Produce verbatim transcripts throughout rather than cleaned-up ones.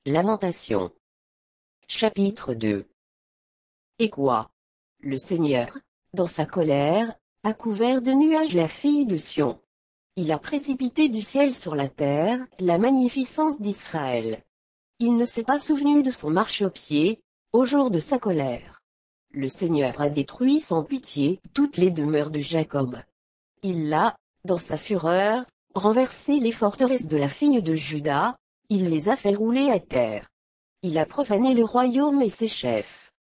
Lamentation. Chapitre deux. Et quoi? Le Seigneur, dans sa colère, a couvert de nuages la fille de Sion. Il a précipité du ciel sur la terre la magnificence d'Israël. Il ne s'est pas souvenu de son marchepied, au jour de sa colère. Le Seigneur a détruit sans pitié toutes les demeures de Jacob. Il l'a, dans sa fureur, renversé les forteresses de la fille de Juda, il les a fait rouler à terre. Il a profané le royaume et ses chefs.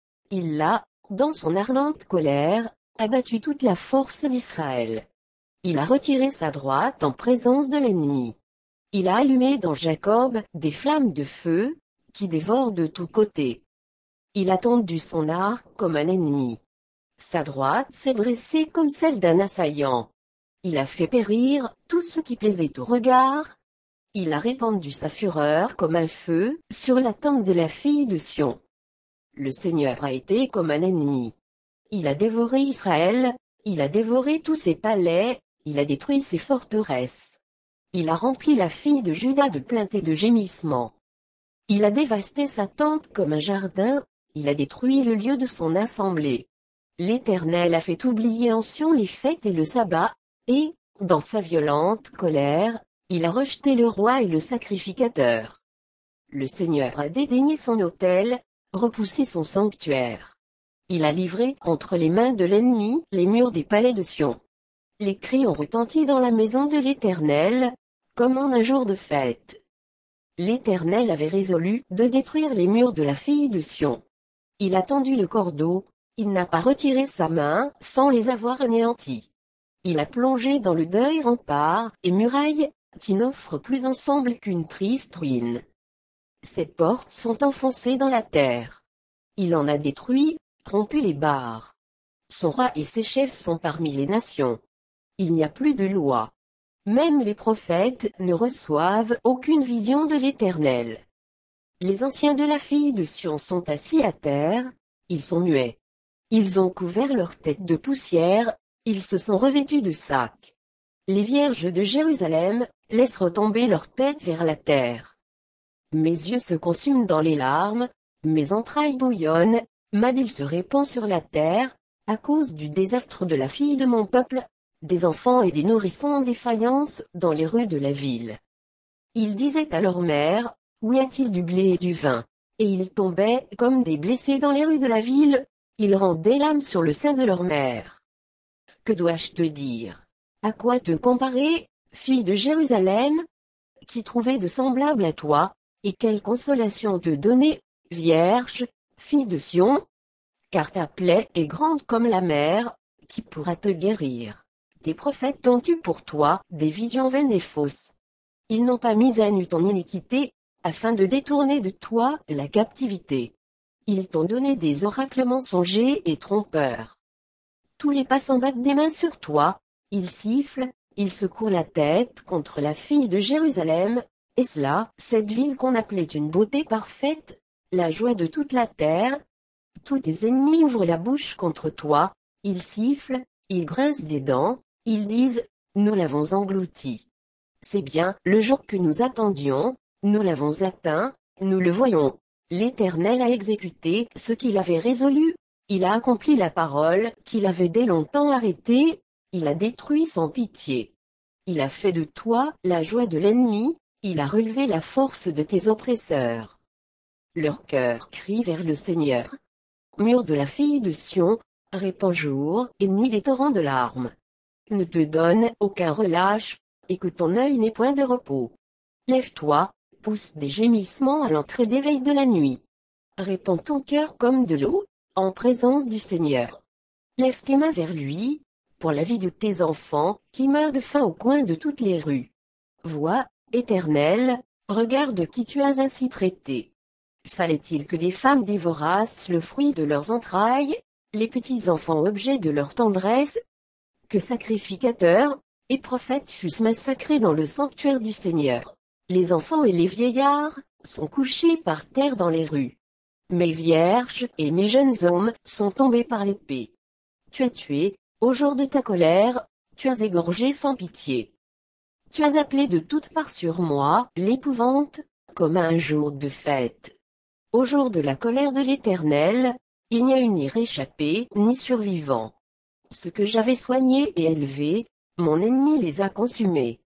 Il l'a, dans son ardente colère, abattu toute la force d'Israël. Il a retiré sa droite en présence de l'ennemi. Il a allumé dans Jacob des flammes de feu, qui dévorent de tous côtés. Il a tendu son arc comme un ennemi. Sa droite s'est dressée comme celle d'un assaillant. Il a fait périr tout ce qui plaisait au regard. Il a répandu sa fureur comme un feu sur la tente de la fille de Sion. Le Seigneur a été comme un ennemi. Il a dévoré Israël, il a dévoré tous ses palais, il a détruit ses forteresses. Il a rempli la fille de Juda de plaintes et de gémissements. Il a dévasté sa tente comme un jardin, il a détruit le lieu de son assemblée. L'Éternel a fait oublier en Sion les fêtes et le sabbat, et, dans sa violente colère, il a rejeté le roi et le sacrificateur. Le Seigneur a dédaigné son autel, repoussé son sanctuaire. Il a livré entre les mains de l'ennemi les murs des palais de Sion. Les cris ont retenti dans la maison de l'Éternel, comme en un jour de fête. L'Éternel avait résolu de détruire les murs de la fille de Sion. Il a tendu le cordeau, il n'a pas retiré sa main sans les avoir anéantis. Il a plongé dans le deuil remparts et murailles, qui n'offrent plus ensemble qu'une triste ruine. Ses portes sont enfoncées dans la terre. Il en a détruit, rompu les barres. Son roi et ses chefs sont parmi les nations. Il n'y a plus de loi. Même les prophètes ne reçoivent aucune vision de l'Éternel. Les anciens de la fille de Sion sont assis à terre, ils sont muets. Ils ont couvert leur tête de poussière, ils se sont revêtus de sacs. Les vierges de Jérusalem laissent retomber leur tête vers la terre. Mes yeux se consument dans les larmes, mes entrailles bouillonnent, ma bile se répand sur la terre, à cause du désastre de la fille de mon peuple, des enfants et des nourrissons en défaillance dans les rues de la ville. Ils disaient à leur mère, où y a-t-il du blé et du vin? Et ils tombaient comme des blessés dans les rues de la ville, ils rendaient l'âme sur le sein de leur mère. Que dois-je te dire? À quoi te comparer, fille de Jérusalem? Qui trouvait de semblable à toi, et quelle consolation te donner, vierge, fille de Sion? Car ta plaie est grande comme la mer, qui pourra te guérir? Tes prophètes ont eu pour toi des visions vaines et fausses. Ils n'ont pas mis à nu ton iniquité, afin de détourner de toi la captivité. Ils t'ont donné des oracles mensongers et trompeurs. Tous les passants battent des mains sur toi, ils sifflent, ils secouent la tête contre la fille de Jérusalem, et cela, cette ville qu'on appelait une beauté parfaite, la joie de toute la terre. Tous tes ennemis ouvrent la bouche contre toi, ils sifflent, ils grincent des dents, ils disent, nous l'avons englouti. C'est bien le jour que nous attendions, nous l'avons atteint, nous le voyons. L'Éternel a exécuté ce qu'il avait résolu, il a accompli la parole qu'il avait dès longtemps arrêtée, il a détruit sans pitié. Il a fait de toi la joie de l'ennemi, il a relevé la force de tes oppresseurs. Leur cœur crie vers le Seigneur. Mur de la fille de Sion, répand jour et nuit des torrents de larmes. Ne te donne aucun relâche, et que ton œil n'ait point de repos. Lève-toi, pousse des gémissements à l'entrée des veilles de la nuit. Répands ton cœur comme de l'eau, en présence du Seigneur. Lève tes mains vers lui, pour la vie de tes enfants, qui meurent de faim au coin de toutes les rues. Vois, Éternel, regarde qui tu as ainsi traité. Fallait-il que des femmes dévorassent le fruit de leurs entrailles, les petits enfants objets de leur tendresse? Que sacrificateurs et prophètes fussent massacrés dans le sanctuaire du Seigneur. Les enfants et les vieillards sont couchés par terre dans les rues. Mes vierges et mes jeunes hommes sont tombés par l'épée. Tu as tué, au jour de ta colère, tu as égorgé sans pitié. Tu as appelé de toutes parts sur moi l'épouvante, comme à un jour de fête. Au jour de la colère de l'Éternel, il n'y a eu ni réchappé, ni survivant. Ce que j'avais soigné et élevé, mon ennemi les a consumés.